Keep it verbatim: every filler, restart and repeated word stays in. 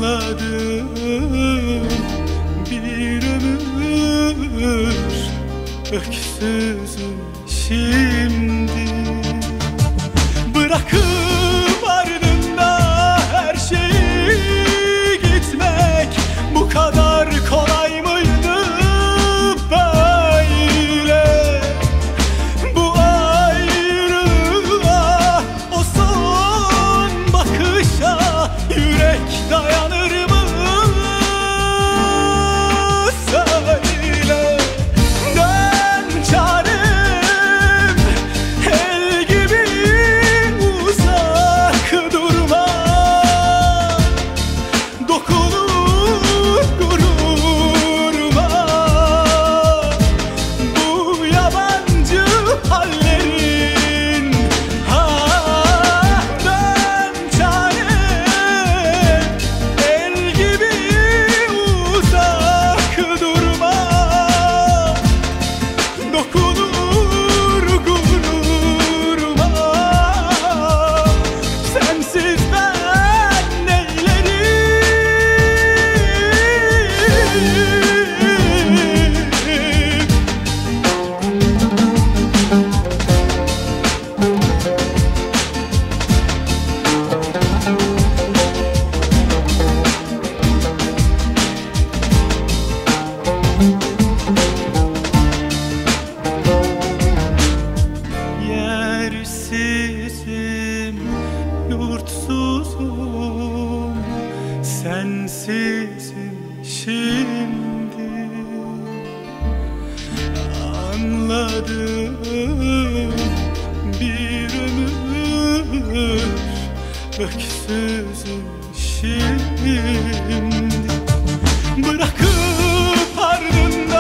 Anladım, bir ömür öksüzüm şimdi. Bırakıp ardında her şeyi gitmek bu kadar kolay mıydı böyle? Bu ayrılığa, o son bakışa yürek dayanır mı? Söyle. Dön çarem, el gibi uzak durma. Dokunur gururuma bu yabancı hallerin. Ah, dön çarem, el gibi uzak durma. Dokunur gururuma, sensiz ben neylerim? Yersizim, yurtsuzum, sensizim şimdi. Anladım, bir ömür öksüzüm şimdi. Bırakıp ardında